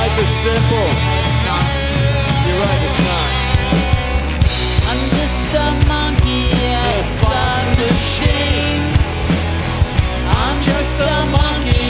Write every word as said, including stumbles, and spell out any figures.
It's as simple. It's not. You're right, it's not. I'm just a monkey, a slot machine. I'm just a monkey